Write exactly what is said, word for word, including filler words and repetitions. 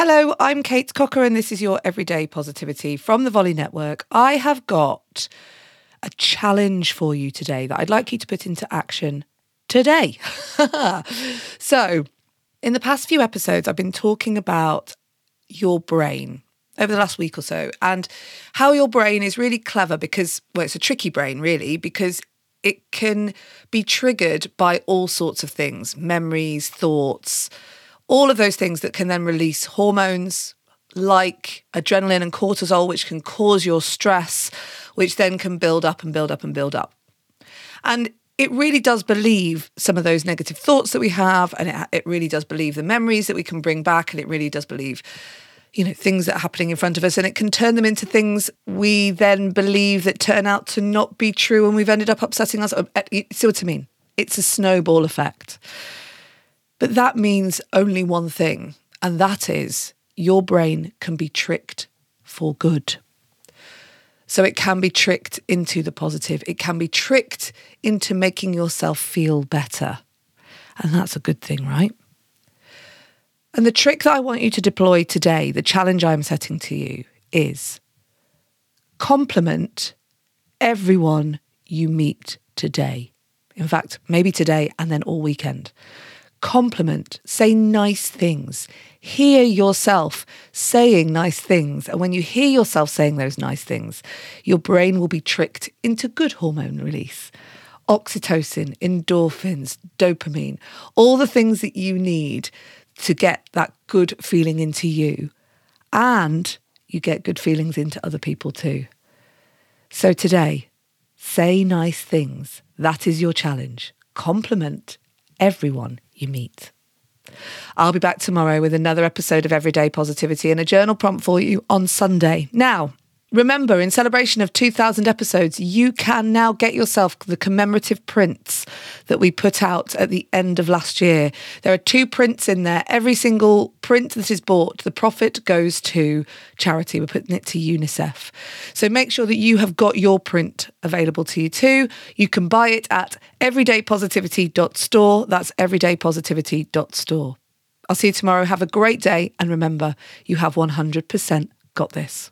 Hello, I'm Kate Cocker and this is your Everyday Positivity from the Volley Network. I have got a challenge for you today that I'd like you to put into action today. So, in the past few episodes, I've been talking about your brain over the last week or so and how your brain is really clever because, well, it's a tricky brain really because it can be triggered by all sorts of things, memories, thoughts, all of those things that can then release hormones like adrenaline and cortisol, which can cause your stress, which then can build up and build up and build up. And it really does believe some of those negative thoughts that we have, and it, it really does believe the memories that we can bring back, and it really does believe, you know, things that are happening in front of us, and it can turn them into things we then believe that turn out to not be true, and we've ended up upsetting us. You see what I mean? It's a snowball effect. But that means only one thing, and that is your brain can be tricked for good. So it can be tricked into the positive. It can be tricked into making yourself feel better. And that's a good thing, right? And the trick that I want you to deploy today, the challenge I'm setting to you, is compliment everyone you meet today. In fact, maybe today and then all weekend. Compliment, say nice things, hear yourself saying nice things. And when you hear yourself saying those nice things, your brain will be tricked into good hormone release. Oxytocin, endorphins, dopamine, all the things that you need to get that good feeling into you. And you get good feelings into other people too. So today, say nice things. That is your challenge. Compliment everyone you meet. I'll be back tomorrow with another episode of Everyday Positivity and a journal prompt for you on Sunday. Now, remember, in celebration of two thousand episodes, you can now get yourself the commemorative prints that we put out at the end of last year. There are two prints in there. Every single print that is bought, the profit goes to charity. We're putting it to UNICEF. So make sure that you have got your print available to you too. You can buy it at everyday positivity dot store. That's everyday positivity dot store. I'll see you tomorrow. Have a great day. And remember, you have one hundred percent got this.